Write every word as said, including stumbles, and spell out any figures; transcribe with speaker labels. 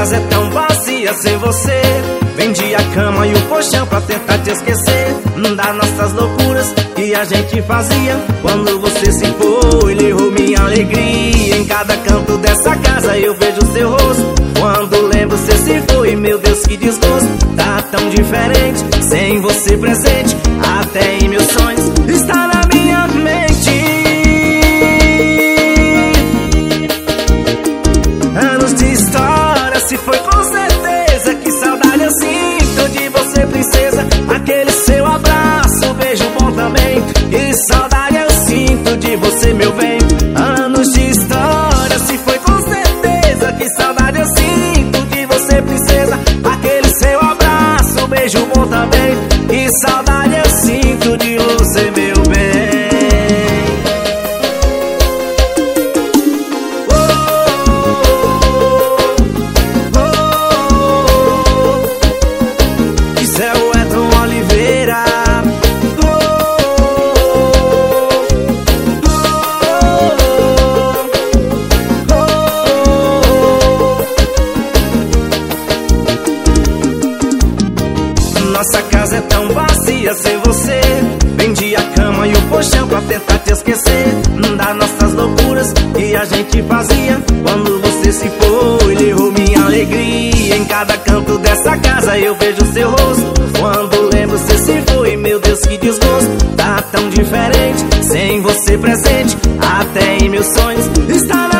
Speaker 1: casa é tão vazia sem você. Vendi a cama e o colchão pra tentar te esquecer das nossas loucuras que a gente fazia. Quando você se foi, levou minha alegria. Em cada canto dessa casa eu vejo seu rosto. Quando lembro você se foi, meu Deus, que desgosto. Tá tão diferente, sem você presente. Até em meus sonhos está na minha mente. Anos de história se foi com certeza. Que saudade eu sinto de você, princesa. Aquele seu abraço, beijo bom também. Que saudade eu sinto de você, meu bem. Anos de história se foi com certeza. Que saudade eu sinto de você, princesa. Aquele seu abraço, beijo bom também. Que saudade eu sinto de você, meu bem. Nossa casa é tão vazia sem você. Vendi a cama e o colchão pra tentar te esquecer das nossas loucuras que a gente fazia. Quando você se foi, levou minha alegria. Em cada canto dessa casa eu vejo seu rosto. Quando lembro você se foi, meu Deus, que desgosto. Tá tão diferente, sem você presente. Até em meus sonhos está na